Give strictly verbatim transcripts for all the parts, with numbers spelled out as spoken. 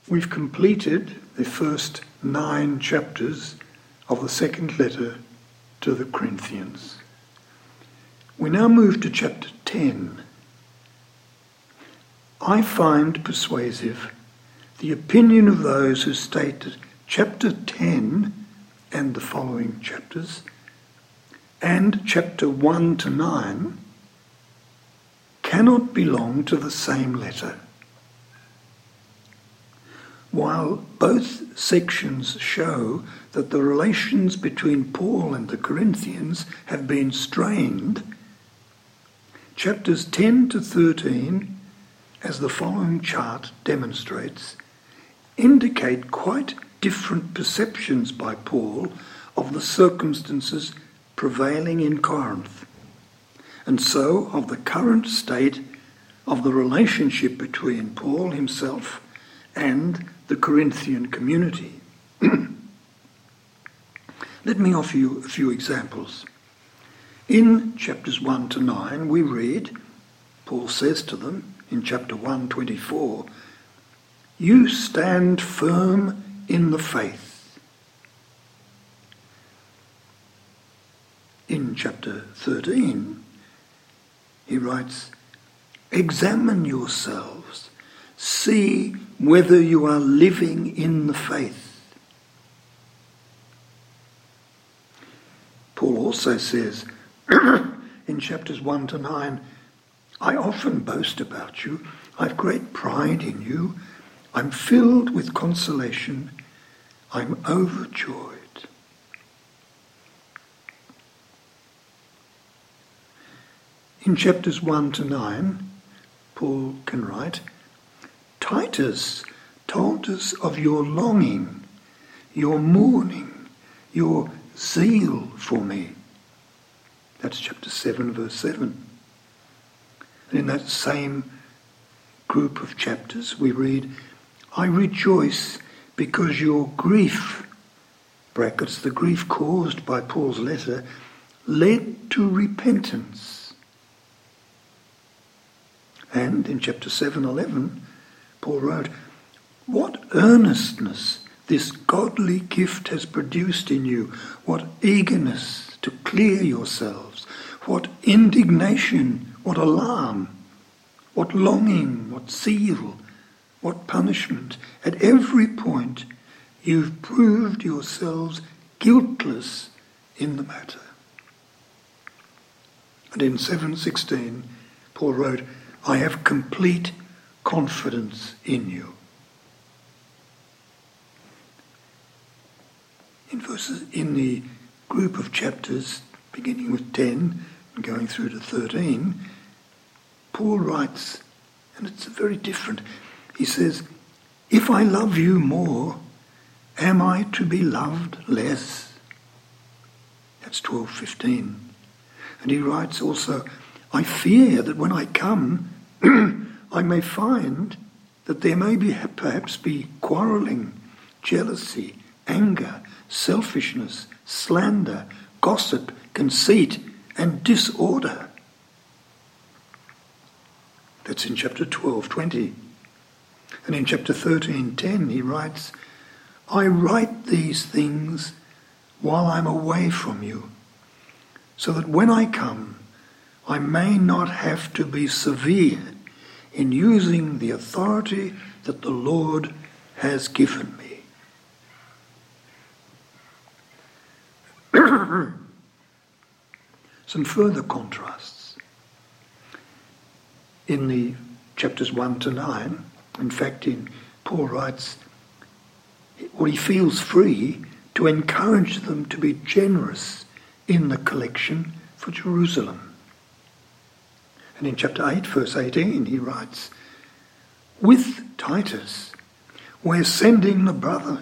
We've completed the first nine chapters of the second letter to the Corinthians. We now move to chapter ten. I find persuasive the opinion of those who state that chapter ten and the following chapters and chapter one to nine cannot belong to the same letter. While both sections show that the relations between Paul and the Corinthians have been strained, chapters ten to thirteen, as the following chart demonstrates, indicate quite different perceptions by Paul of the circumstances prevailing in Corinth, and so of the current state of the relationship between Paul himself and the Corinthian community. Let me offer you a few examples. In chapters one to nine, we read, Paul says to them in chapter one twenty-four, "You stand firm in the faith." In chapter thirteen, he writes, "Examine yourselves, see whether you are living in the faith." Paul also says in chapters one to nine, "I often boast about you. I've great pride in you. I'm filled with consolation. I'm overjoyed." In chapters one to nine, Paul can write, "Titus told us of your longing, your mourning, your zeal for me." That's chapter seven, verse seven. And in that same group of chapters, we read, "I rejoice because your grief," brackets, the grief caused by Paul's letter, "led to repentance." And in chapter seven, eleven, Paul wrote, "What earnestness this godly gift has produced in you, what eagerness to clear yourselves, what indignation, what alarm, what longing, what zeal, what punishment. At every point you've proved yourselves guiltless in the matter." And in seven sixteen, Paul wrote, "I have complete confidence in you." In verses, in the group of chapters beginning with ten and going through to thirteen, Paul writes, and it's very different. He says, "If I love you more, am I to be loved less?" That's twelve fifteen. And he writes also, "I fear that when I come, I may find that there may be perhaps be quarrelling, jealousy, anger, selfishness, slander, gossip, conceit, and disorder." That's in chapter twelve twenty. And in chapter thirteen ten he writes, "I write these things while I'm away from you, so that when I come, I may not have to be severe in using the authority that the Lord has given me." Some further contrasts. In the chapters one to nine, in fact, in Paul writes, or he feels free to encourage them to be generous in the collection for Jerusalem. And in chapter eight, verse eighteen, he writes, "With Titus, we're sending the brother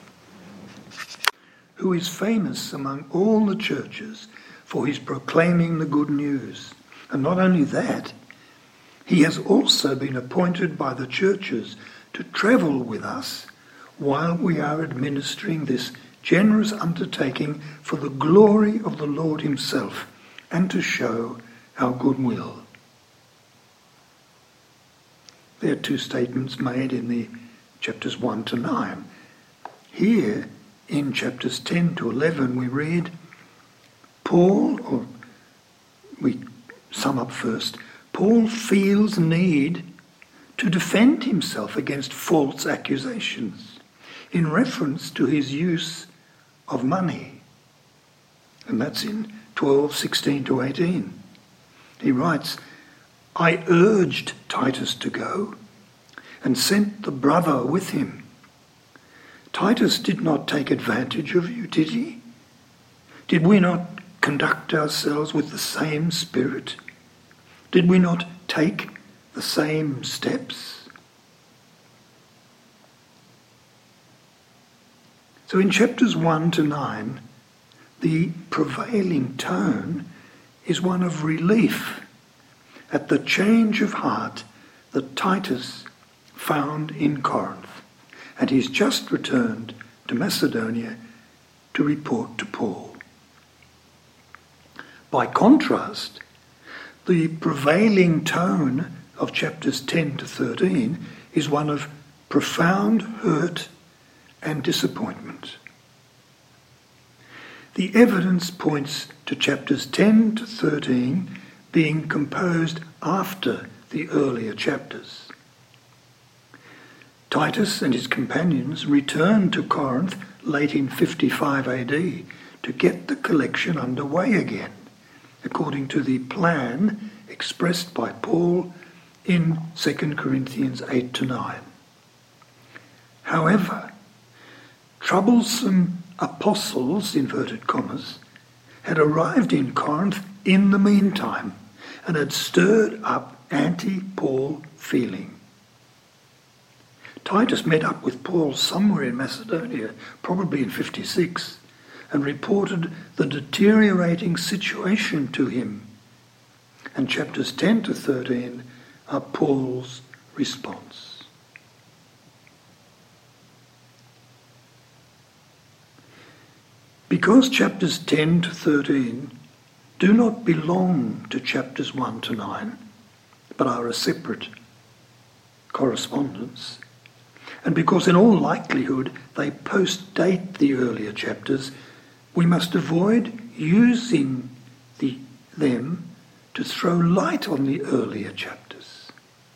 who is famous among all the churches for his proclaiming the good news. And not only that, he has also been appointed by the churches to travel with us while we are administering this generous undertaking for the glory of the Lord himself and to show our goodwill." There are two statements made in the chapters one to nine. Here, in chapters ten to eleven, we read, Paul, or we sum up first, Paul feels need to defend himself against false accusations in reference to his use of money. And that's in twelve, sixteen to eighteen. He writes, I urged Titus to go and sent the brother with him. Titus did not take advantage of you, did he? Did we not conduct ourselves with the same spirit? Did we not take the same steps? So in chapters one to nine, the prevailing tone is one of relief at the change of heart that Titus found in Corinth, and he's just returned to Macedonia to report to Paul. By contrast, the prevailing tone of chapters ten to thirteen is one of profound hurt and disappointment. The evidence points to chapters ten to thirteen being composed after the earlier chapters. Titus and his companions returned to Corinth late in fifty-five A D to get the collection underway again, according to the plan expressed by Paul in Second Corinthians eight to nine. However, troublesome apostles, inverted commas, had arrived in Corinth in the meantime and had stirred up anti-Paul feeling. Titus met up with Paul somewhere in Macedonia, probably in fifty-six, and reported the deteriorating situation to him. And chapters ten to thirteen are Paul's response. Because chapters ten to thirteen do not belong to chapters one to nine, but are a separate correspondence, and because in all likelihood they post-date the earlier chapters, we must avoid using the, them to throw light on the earlier chapters.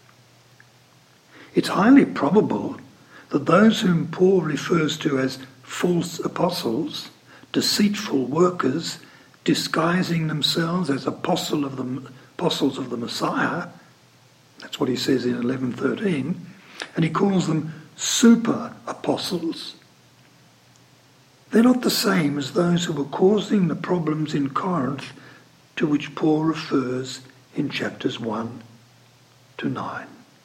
It's highly probable that those whom Paul refers to as false apostles, deceitful workers, disguising themselves as apostle of the, apostles of the Messiah, that's what he says in eleven thirteen, and he calls them super apostles. They're not the same as those who were causing the problems in Corinth to which Paul refers in chapters one to nine.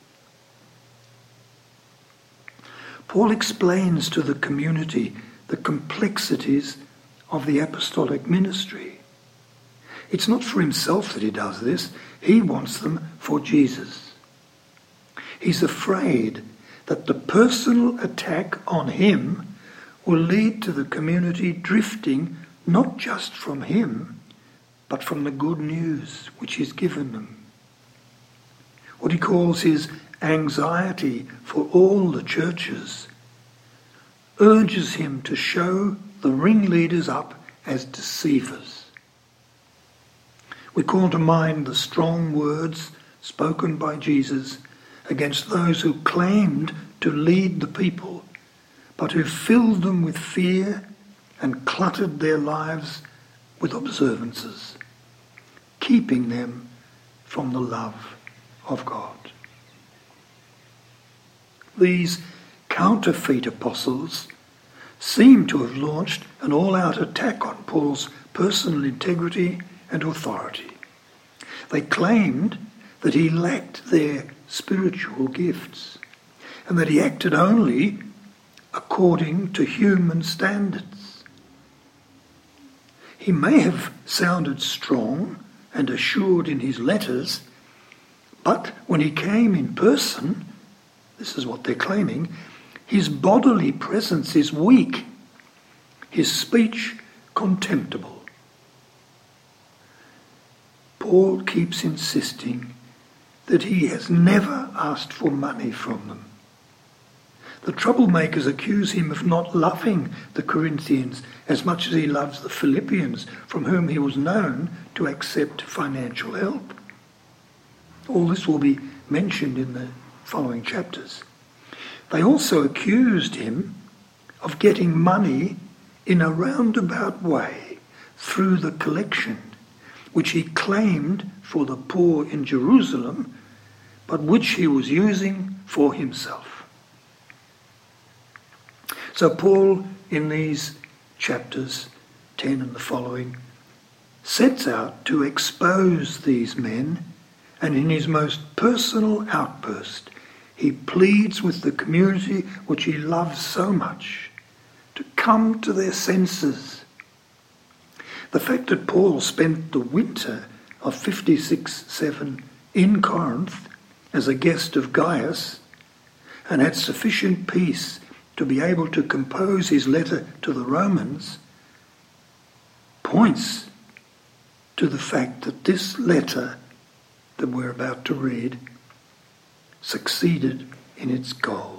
Paul explains to the community the complexities of the apostolic ministry. It's not for himself that he does this. He wants them for Jesus. He's afraid that the personal attack on him will lead to the community drifting not just from him, but from the good news which he's given them. What he calls his anxiety for all the churches urges him to show the ringleaders up as deceivers. We call to mind the strong words spoken by Jesus against those who claimed to lead the people, but who filled them with fear and cluttered their lives with observances, keeping them from the love of God. These counterfeit apostles seem to have launched an all-out attack on Paul's personal integrity and authority. They claimed that he lacked their spiritual gifts and that he acted only according to human standards. He may have sounded strong and assured in his letters, but when he came in person, this is what they're claiming, his bodily presence is weak, his speech contemptible. Paul keeps insisting that he has never asked for money from them, The troublemakers accuse him of not loving the Corinthians as much as he loves the Philippians, from whom he was known to accept financial help. All this will be mentioned in the following chapters. They also accused him of getting money in a roundabout way through the collection, which he claimed for the poor in Jerusalem, but which he was using for himself. So Paul, in these chapters ten and the following, sets out to expose these men, and in his most personal outburst, he pleads with the community which he loves so much to come to their senses. The fact that Paul spent the winter of fifty-six seven in Corinth as a guest of Gaius and had sufficient peace to be able to compose his letter to the Romans points to the fact that this letter that we're about to read succeeded in its goal.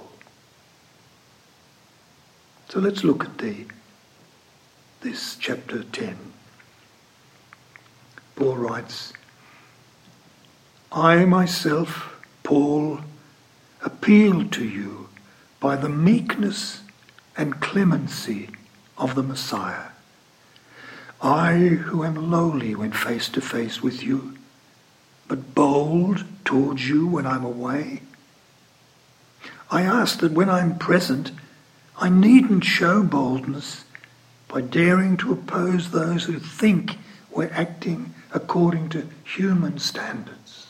So let's look at the this chapter ten. Paul writes, I myself, Paul, appeal to you by the meekness and clemency of the Messiah. I who am lowly when face to face with you, but bold towards you when I'm away. I ask that when I'm present, I needn't show boldness by daring to oppose those who think we're acting according to human standards.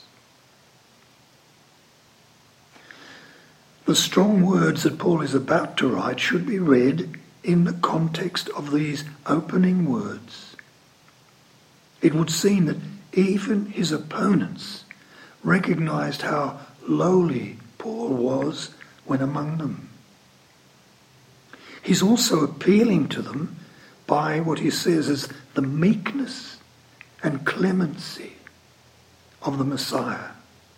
The strong words that Paul is about to write should be read in the context of these opening words. It would seem that even his opponents recognized how lowly Paul was when among them. He's also appealing to them by what he says is the meekness and clemency of the Messiah.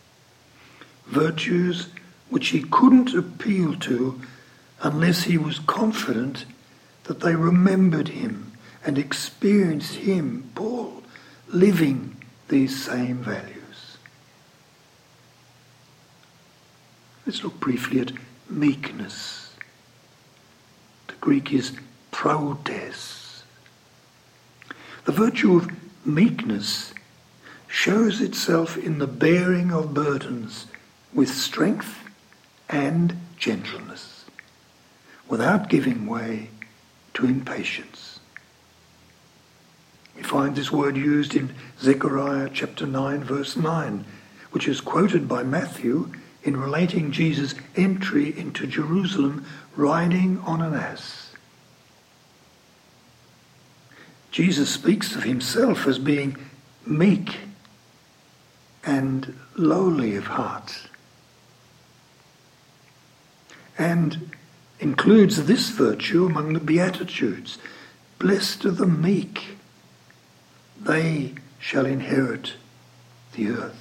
Virtues which he couldn't appeal to unless he was confident that they remembered him and experienced him, Paul, living these same values. Let's look briefly at meekness. The Greek is proutes. The virtue of meekness shows itself in the bearing of burdens with strength and gentleness, without giving way to impatience. We find this word used in Zechariah chapter nine, verse nine, which is quoted by Matthew in relating Jesus' entry into Jerusalem riding on an ass. Jesus speaks of himself as being meek and lowly of heart, and includes this virtue among the Beatitudes. Blessed are the meek, they shall inherit the earth.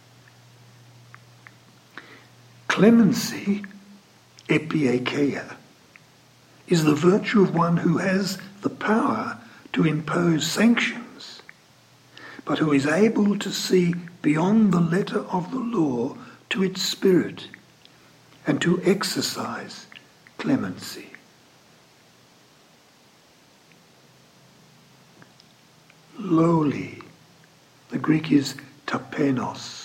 Clemency, epieikeia, is the virtue of one who has the power to impose sanctions, but who is able to see beyond the letter of the law to its spirit and to exercise clemency. Lowly, the Greek is tapenos.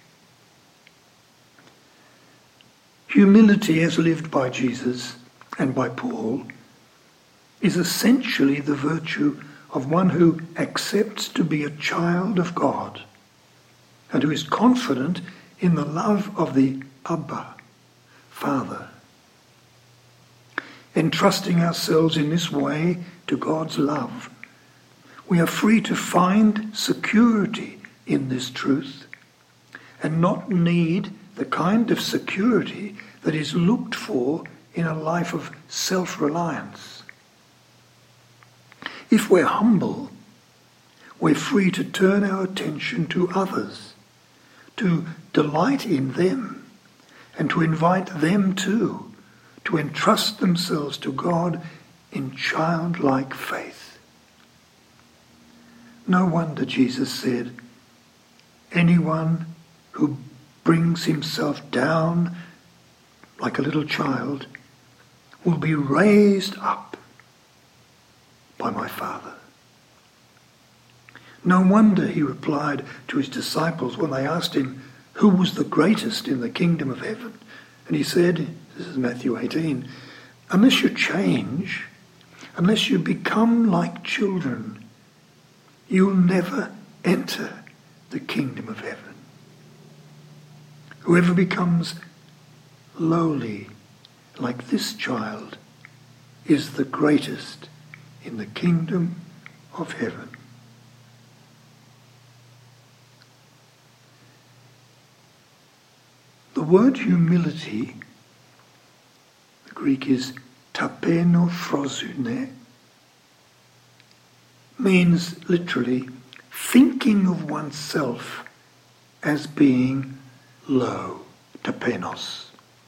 Humility as lived by Jesus and by Paul is essentially the virtue of one who accepts to be a child of God and who is confident in the love of the Abba, Father. Entrusting ourselves in this way to God's love, we are free to find security in this truth and not need the kind of security that is looked for in a life of self-reliance. If we're humble, we're free to turn our attention to others, to delight in them, and to invite them too to entrust themselves to God in childlike faith. No wonder Jesus said, anyone who brings himself down like a little child will be raised up by my Father. No wonder he replied to his disciples when they asked him who was the greatest in the kingdom of heaven. And he said, this is Matthew eighteen, unless you change, unless you become like children, you'll never enter the kingdom of heaven. Whoever becomes lowly like this child is the greatest in the kingdom of heaven. The word humility, the Greek is tapenophrosyne, means literally thinking of oneself as being low, tapenos.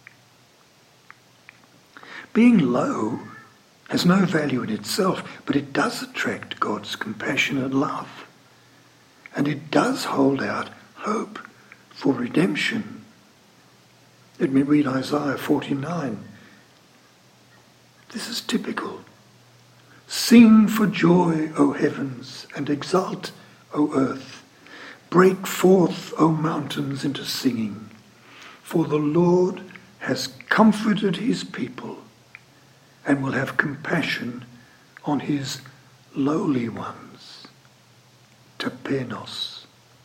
Being low has no value in itself, but it does attract God's compassionate love. And it does hold out hope for redemption. Let me read Isaiah forty-nine. This is typical. Sing for joy, O heavens, and exult, O earth. Break forth, O mountains, into singing. For the Lord has comforted his people and will have compassion on his lowly ones. Tapenos.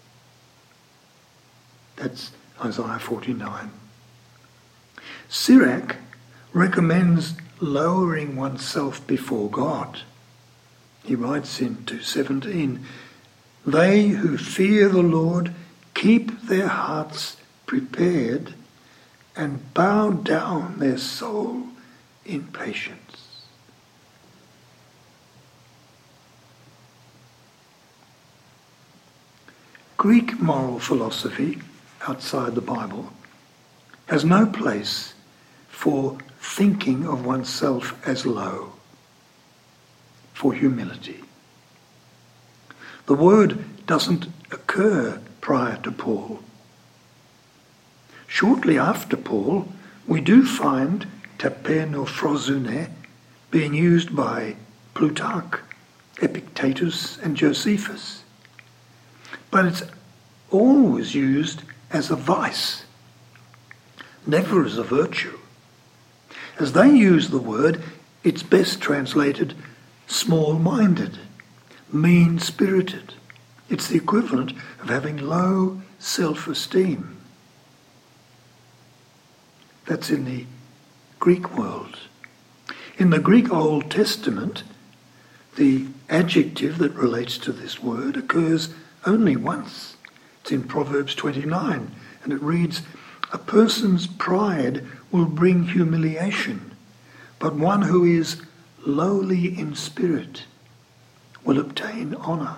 That's Isaiah forty-nine. Sirach recommends lowering oneself before God. He writes in two seventeen, they who fear the Lord keep their hearts prepared and bow down their soul in patience. Greek moral philosophy outside the Bible has no place for thinking of oneself as low, for humility. The word doesn't occur prior to Paul. Shortly after Paul, we do find tapenophrosyne being used by Plutarch, Epictetus, and Josephus. But it's always used as a vice, never as a virtue. As they use the word, it's best translated small-minded, mean-spirited. It's the equivalent of having low self-esteem. That's in the Greek world. In the Greek Old Testament, the adjective that relates to this word occurs only once. It's in Proverbs twenty-nine, and it reads, a person's pride will bring humiliation, but one who is lowly in spirit will obtain honour.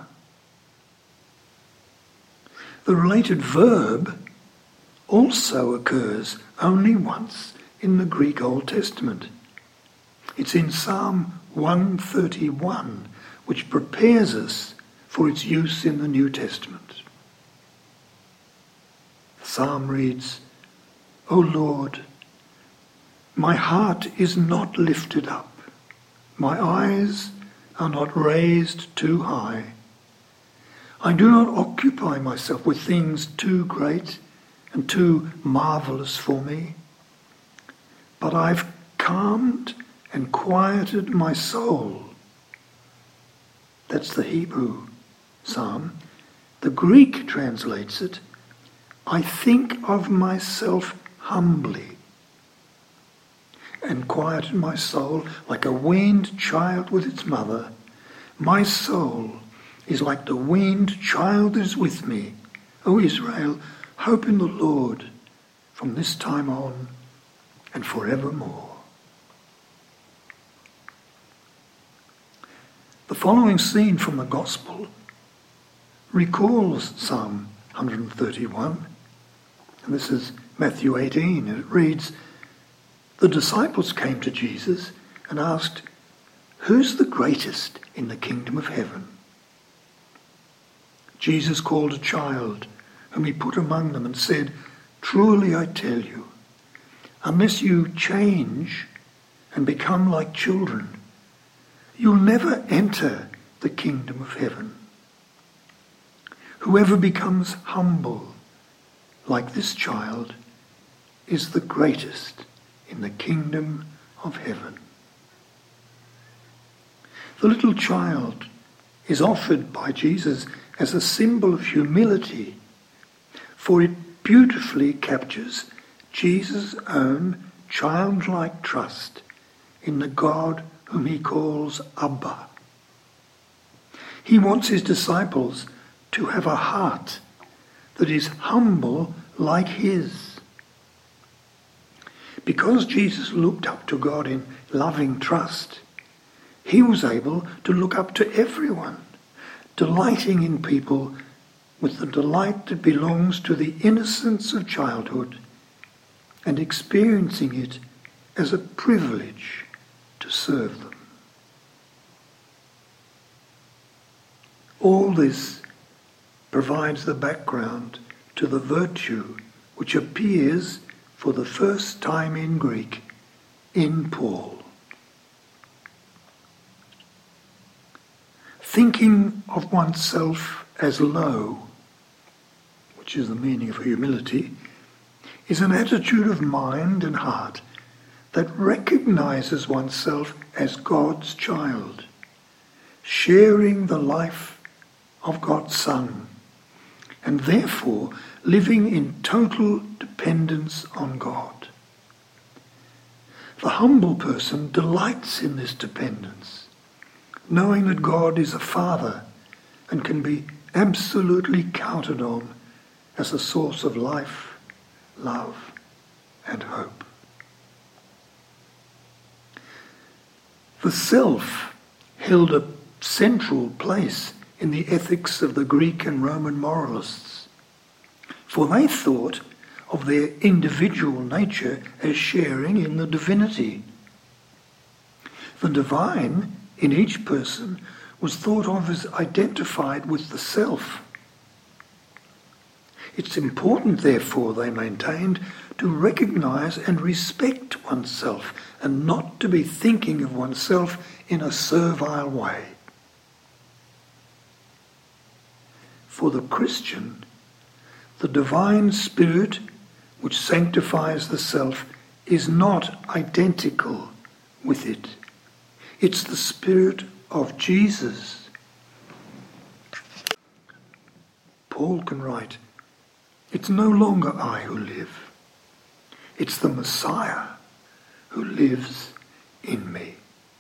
The related verb also occurs only once in the Greek Old Testament. It's in Psalm one thirty-one, which prepares us for its use in the New Testament. The psalm reads, O Lord, my heart is not lifted up, my eyes are not raised too high. I do not occupy myself with things too great and too marvellous for me, but I've calmed and quieted my soul. That's the Hebrew psalm. The Greek translates it, I think of myself humbly and quieted my soul like a weaned child with its mother. My soul is like the weaned child that is with me. O Israel, hope in the Lord from this time on and forevermore. The following scene from the Gospel recalls Psalm one thirty-one, and this is Matthew eighteen, and it reads, the disciples came to Jesus and asked, "Who's the greatest in the kingdom of heaven?" Jesus called a child whom he put among them and said, "Truly I tell you, unless you change and become like children, you'll never enter the kingdom of heaven. Whoever becomes humble like this child is the greatest in the kingdom of heaven." The little child is offered by Jesus as a symbol of humility, for it beautifully captures Jesus' own childlike trust in the God whom he calls Abba. He wants his disciples to have a heart that is humble like his. Because Jesus looked up to God in loving trust, he was able to look up to everyone, delighting in people with the delight that belongs to the innocence of childhood and experiencing it as a privilege to serve them. All this provides the background to the virtue which appears for the first time in Greek in Paul. Thinking of oneself as low, which is the meaning of humility, is an attitude of mind and heart that recognizes oneself as God's child, sharing the life of God's Son, and therefore living in total dependence on God. The humble person delights in this dependence, knowing that God is a Father and can be absolutely counted on as a source of life, love, and hope. The self held a central place in the ethics of the Greek and Roman moralists, for they thought of their individual nature as sharing in the divinity. The divine in each person was thought of as identified with the self. It's important, therefore, they maintained, to recognize and respect oneself and not to be thinking of oneself in a servile way. For the Christian, the divine spirit which sanctifies the self is not identical with it. It's the spirit of Jesus. Paul can write, "It's no longer I who live. It's the Messiah who lives in me."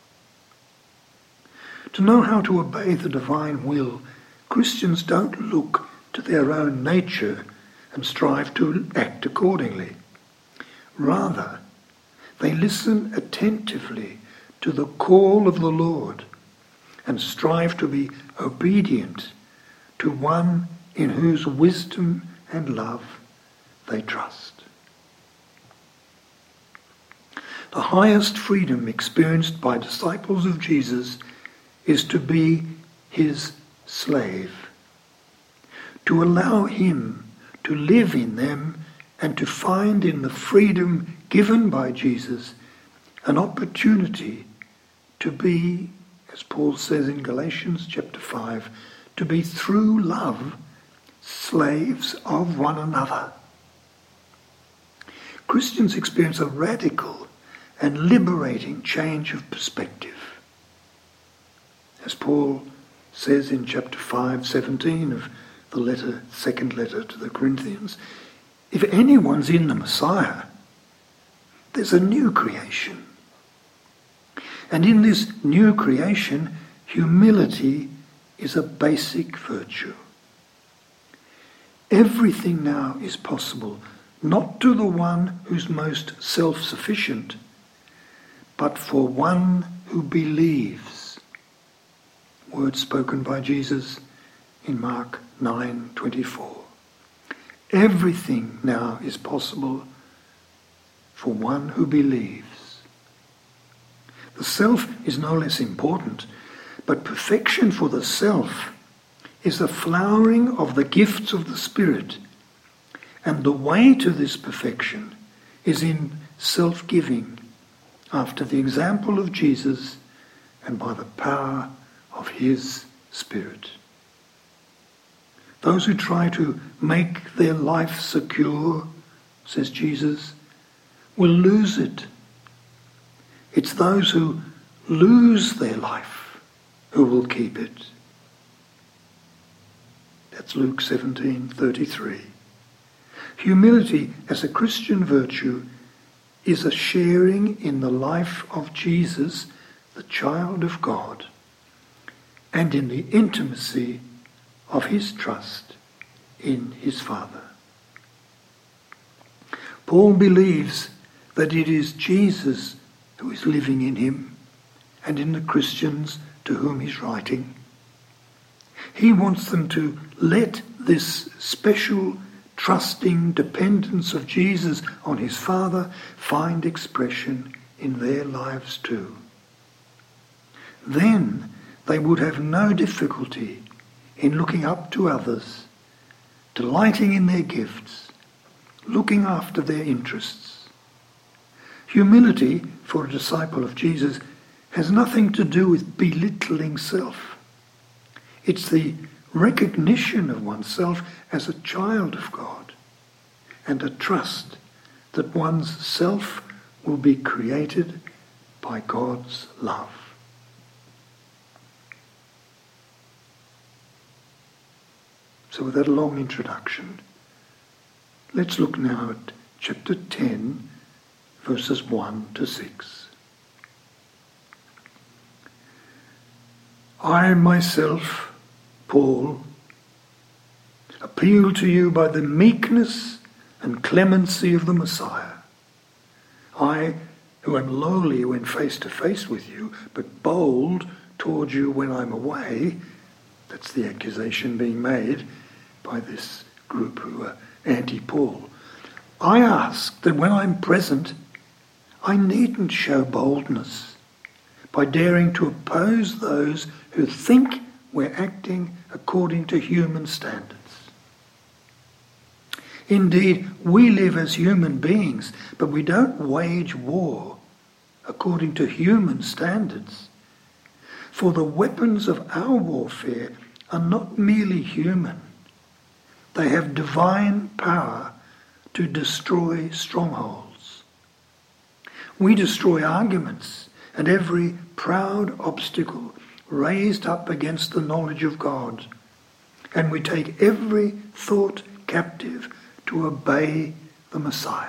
To know how to obey the divine will, Christians don't look to their own nature and strive to act accordingly. Rather, they listen attentively to the call of the Lord and strive to be obedient to one in whose wisdom and love they trust. The highest freedom experienced by disciples of Jesus is to be his slave, to allow him to live in them and to find in the freedom given by Jesus an opportunity to be, as Paul says in Galatians chapter five, to be through love slaves of one another. Christians experience a radical and liberating change of perspective. As Paul says in chapter five, seventeen of the letter, second letter to the Corinthians, if anyone's in the Messiah, there's a new creation. And in this new creation, humility is a basic virtue. Everything now is possible, not to the one who's most self-sufficient, but for one who believes. Words spoken by Jesus in Mark nine twenty-four. Everything now is possible for one who believes. The self is no less important, but perfection for the self is the flowering of the gifts of the Spirit, and the way to this perfection is in self-giving, after the example of Jesus and by the power of his Spirit. Those who try to make their life secure, says Jesus, will lose it. It's those who lose their life who will keep it. That's Luke seventeen thirty-three. Humility as a Christian virtue is a sharing in the life of Jesus, the child of God, and in the intimacy of his trust in his Father. Paul believes that it is Jesus who is living in him and in the Christians to whom he's writing. He wants them to let this special trusting dependence of Jesus on his Father find expression in their lives too. Then they would have no difficulty in looking up to others, delighting in their gifts, looking after their interests. Humility for a disciple of Jesus has nothing to do with belittling self. It's the recognition of oneself as a child of God and a trust that one's self will be created by God's love. So with that long introduction, let's look now at chapter ten, verses one to six. I myself, Paul, appeal to you by the meekness and clemency of the Messiah. I, who am lowly when face to face with you, but bold toward you when I'm away, that's the accusation being made by this group who are anti-Paul. I ask that when I'm present, I needn't show boldness by daring to oppose those who think we're acting according to human standards. Indeed, we live as human beings, but we don't wage war according to human standards. For the weapons of our warfare are not merely human. They have divine power to destroy strongholds. We destroy arguments and every proud obstacle raised up against the knowledge of God, and we take every thought captive to obey the Messiah.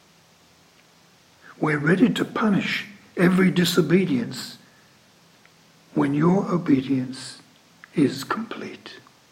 We're ready to punish every disobedience when your obedience is complete.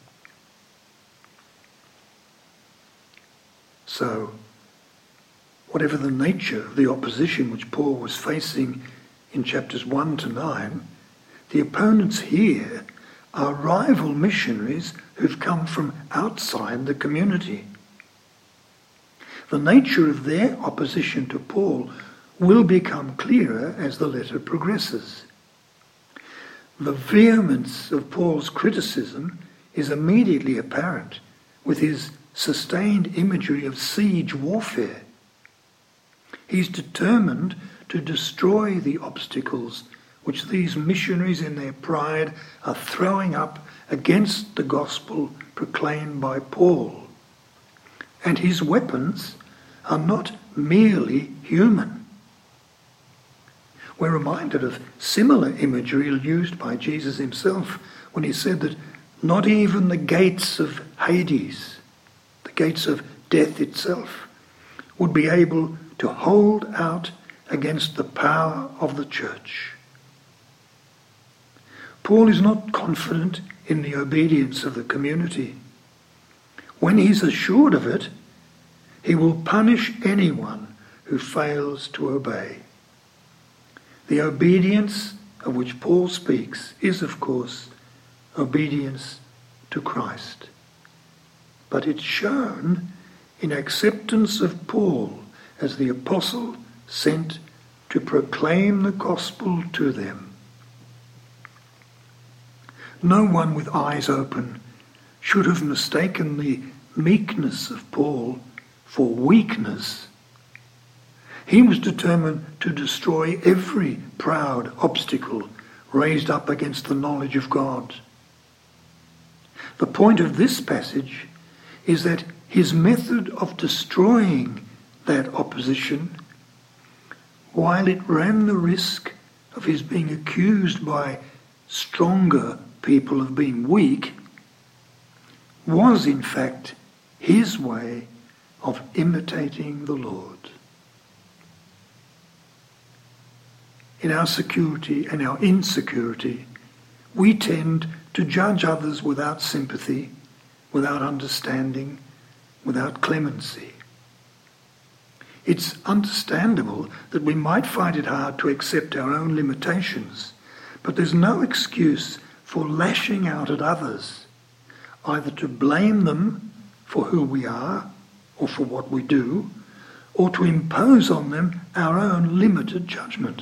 So, whatever the nature of the opposition which Paul was facing in chapters one to nine, the opponents here are rival missionaries who've come from outside the community. The nature of their opposition to Paul will become clearer as the letter progresses. The vehemence of Paul's criticism is immediately apparent with his sustained imagery of siege warfare. He's determined to destroy the obstacles which these missionaries in their pride are throwing up against the gospel proclaimed by Paul. And his weapons are not merely human. We're reminded of similar imagery used by Jesus himself when he said that not even the gates of Hades, the gates of death itself, would be able to hold out against the power of the church. Paul is not confident in the obedience of the community. When he's assured of it, he will punish anyone who fails to obey. The obedience of which Paul speaks is, of course, obedience to Christ. But it's shown in acceptance of Paul as the apostle sent to proclaim the gospel to them. No one with eyes open should have mistaken the meekness of Paul for weakness. He was determined to destroy every proud obstacle raised up against the knowledge of God. The point of this passage is that his method of destroying that opposition, while it ran the risk of his being accused by stronger people of being weak, was in fact his way of imitating the Lord. In our security and our insecurity, we tend to judge others without sympathy, without understanding, without clemency. It's understandable that we might find it hard to accept our own limitations, but there's no excuse for lashing out at others, either to blame them for who we are or for what we do, or to impose on them our own limited judgment.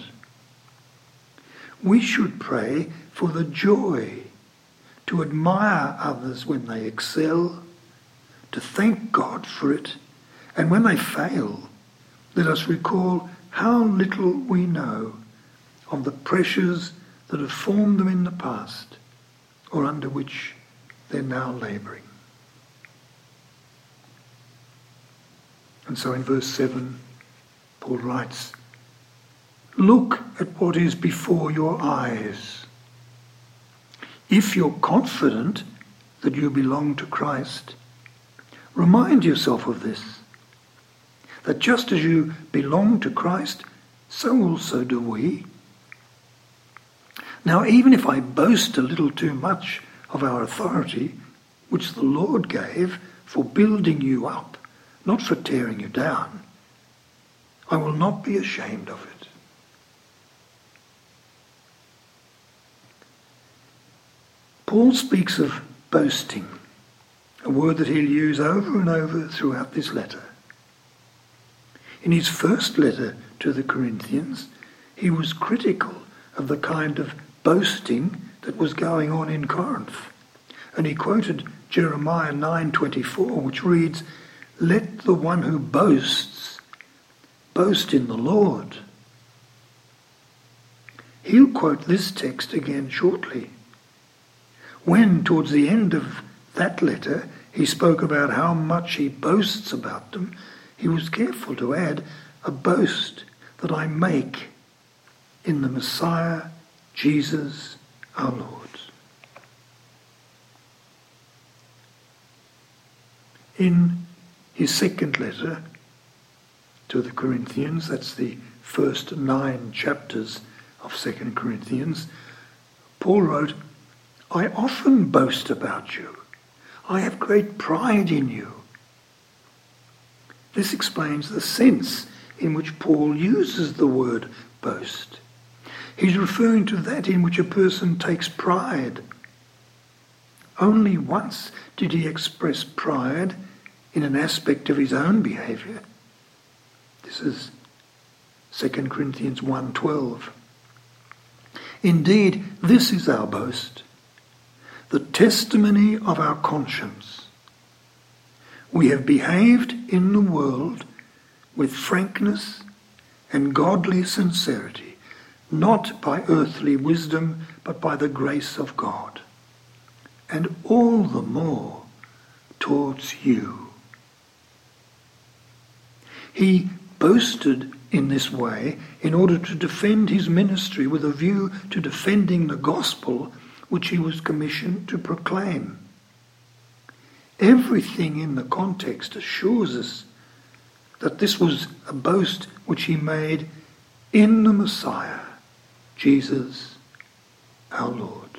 We should pray for the joy to admire others when they excel, to thank God for it, and when they fail, let us recall how little we know of the pressures that have formed them in the past or under which they're now labouring. And so in verse seven, Paul writes, "Look at what is before your eyes. If you're confident that you belong to Christ, remind yourself of this, that just as you belong to Christ, so also do we. Now, even if I boast a little too much of our authority, which the Lord gave for building you up, not for tearing you down, I will not be ashamed of it." Paul speaks of boasting, a word that he'll use over and over throughout this letter. In his first letter to the Corinthians, he was critical of the kind of boasting that was going on in Corinth. And he quoted Jeremiah nine twenty-four, which reads, "Let the one who boasts boast in the Lord." He'll quote this text again shortly. When, towards the end of that letter, he spoke about how much he boasts about them, he was careful to add, "a boast that I make in the Messiah, Jesus our Lord." In his second letter to the Corinthians, that's the first nine chapters of Second Corinthians, Paul wrote, "I often boast about you. I have great pride in you." This explains the sense in which Paul uses the word boast. He's referring to that in which a person takes pride. Only once did he express pride in an aspect of his own behaviour. This is Second Corinthians one twelve. "Indeed, this is our boast, the testimony of our conscience. We have behaved in the world with frankness and godly sincerity, not by earthly wisdom, but by the grace of God, and all the more towards you." He boasted in this way in order to defend his ministry with a view to defending the gospel which he was commissioned to proclaim. Everything in the context assures us that this was a boast which he made in the Messiah, Jesus our Lord.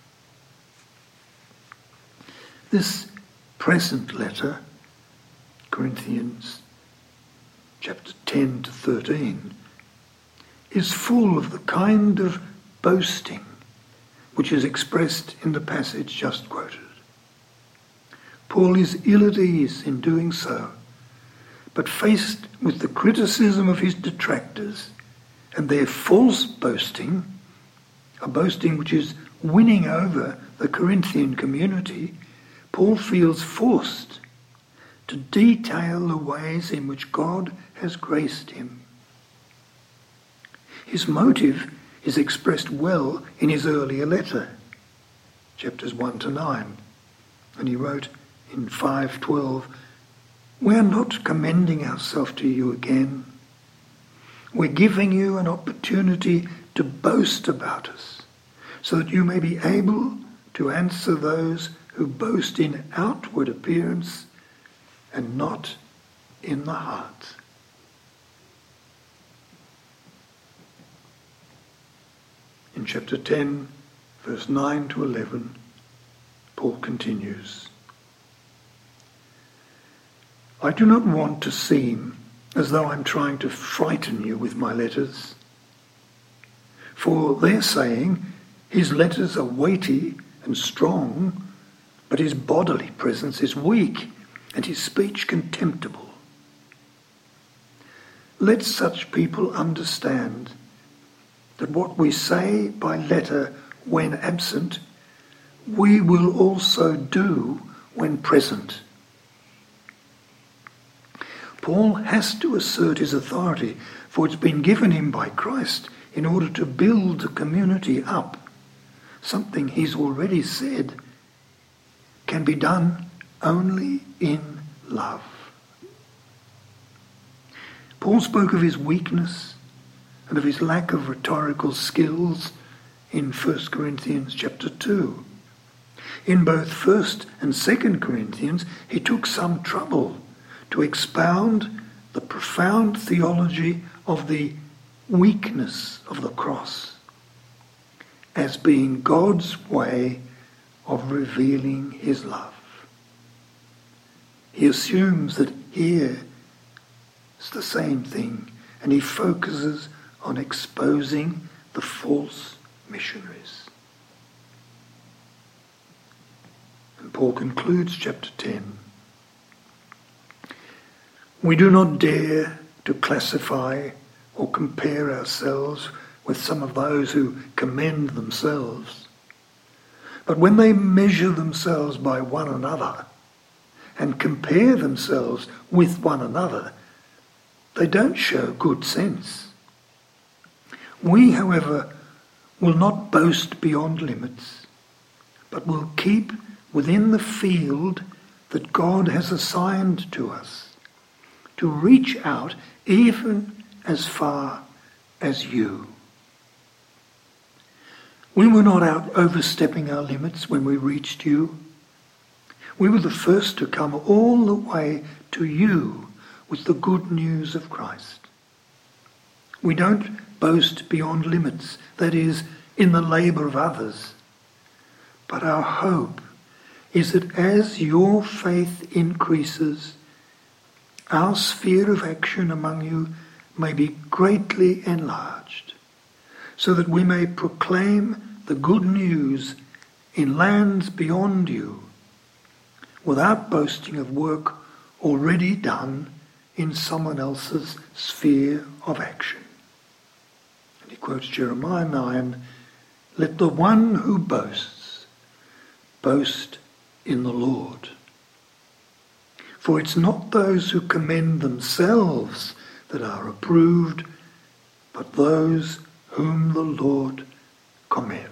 This present letter, Corinthians chapter ten to thirteen, is full of the kind of boasting which is expressed in the passage just quoted. Paul is ill at ease in doing so, but faced with the criticism of his detractors and their false boasting, a boasting which is winning over the Corinthian community, Paul feels forced to detail the ways in which God has graced him. His motive is expressed well in his earlier letter, chapters one to nine. And he wrote in five twelve, "We're not commending ourselves to you again. We're giving you an opportunity to boast about us, so that you may be able to answer those who boast in outward appearance and not in the heart." In chapter ten, verse nine to eleven, Paul continues, "I do not want to seem as though I'm trying to frighten you with my letters. For they're saying his letters are weighty and strong, but his bodily presence is weak and his speech contemptible. Let such people understand that what we say by letter when absent, we will also do when present." Paul has to assert his authority, for it's been given him by Christ in order to build the community up, something he's already said can be done only in love. Paul spoke of his weakness and of his lack of rhetorical skills in First Corinthians chapter two. In both First and Second Corinthians, he took some trouble to expound the profound theology of the weakness of the cross as being God's way of revealing his love. He assumes that here it's the same thing, and he focuses on exposing the false missionaries. And Paul concludes chapter ten. "We do not dare to classify or compare ourselves with some of those who commend themselves. But when they measure themselves by one another and compare themselves with one another, they don't show good sense. We, however, will not boast beyond limits, but will keep within the field that God has assigned to us, to reach out even as far as you." We were not out overstepping our limits when we reached you. We were the first to come all the way to you with the good news of Christ. We don't boast beyond limits, that is, in the labour of others. But our hope is that as your faith increases, our sphere of action among you may be greatly enlarged, so that we may proclaim the good news in lands beyond you, without boasting of work already done in someone else's sphere of action. And he quotes Jeremiah nine, "Let the one who boasts, boast in the Lord. For it's not those who commend themselves that are approved, but those whom the Lord commends."